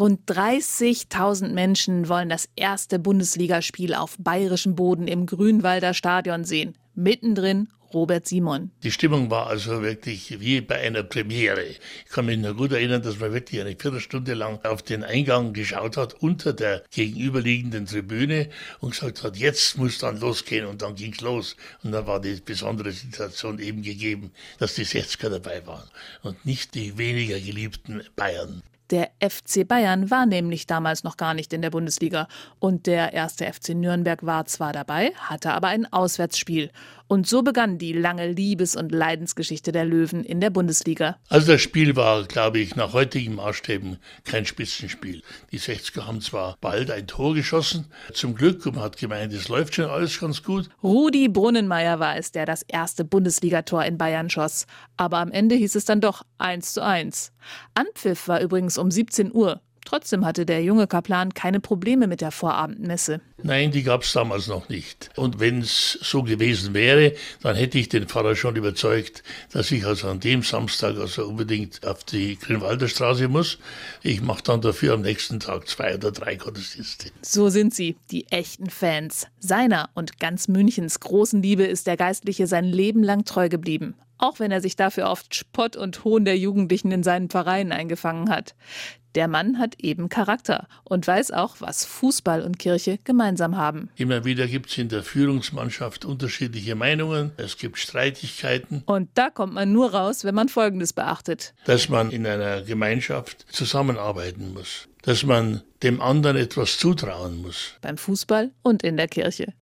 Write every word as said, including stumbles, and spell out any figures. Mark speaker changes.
Speaker 1: Rund dreißigtausend Menschen wollen das erste Bundesligaspiel auf bayerischem Boden im Grünwalder Stadion sehen. Mittendrin Robert Simon.
Speaker 2: Die Stimmung war also wirklich wie bei einer Premiere. Ich kann mich noch gut erinnern, dass man wirklich eine Viertelstunde lang auf den Eingang geschaut hat, unter der gegenüberliegenden Tribüne und gesagt hat, jetzt muss dann losgehen, und dann ging's los. Und dann war die besondere Situation eben gegeben, dass die sechziger dabei waren und nicht die weniger geliebten Bayern.
Speaker 1: Der F C Bayern war nämlich damals noch gar nicht in der Bundesliga. Und der erste F C Nürnberg war zwar dabei, hatte aber ein Auswärtsspiel. Und so begann die lange Liebes- und Leidensgeschichte der Löwen in der Bundesliga.
Speaker 2: Also das Spiel war, glaube ich, nach heutigen Maßstäben kein Spitzenspiel. Die sechziger haben zwar bald ein Tor geschossen, zum Glück, und man hat gemeint, es läuft schon alles ganz gut.
Speaker 1: Rudi Brunnenmeier war es, der das erste Bundesligator in Bayern schoss. Aber am Ende hieß es dann doch eins zu eins. Anpfiff war übrigens um siebzehn Uhr. Trotzdem hatte der junge Kaplan keine Probleme mit der Vorabendmesse.
Speaker 2: Nein, die gab es damals noch nicht. Und wenn es so gewesen wäre, dann hätte ich den Pfarrer schon überzeugt, dass ich also an dem Samstag also unbedingt auf die Grünwalder Straße muss. Ich mache dann dafür am nächsten Tag zwei oder drei Gottesdienste.
Speaker 1: So sind sie, die echten Fans. Seiner und ganz Münchens großen Liebe ist der Geistliche sein Leben lang treu geblieben. Auch wenn er sich dafür oft Spott und Hohn der Jugendlichen in seinen Vereinen eingefangen hat. Der Mann hat eben Charakter und weiß auch, was Fußball und Kirche gemeinsam haben.
Speaker 2: Immer wieder gibt es in der Führungsmannschaft unterschiedliche Meinungen. Es gibt Streitigkeiten.
Speaker 1: Und da kommt man nur raus, wenn man Folgendes beachtet.
Speaker 2: Dass man in einer Gemeinschaft zusammenarbeiten muss. Dass man dem anderen etwas zutrauen muss.
Speaker 1: Beim Fußball und in der Kirche.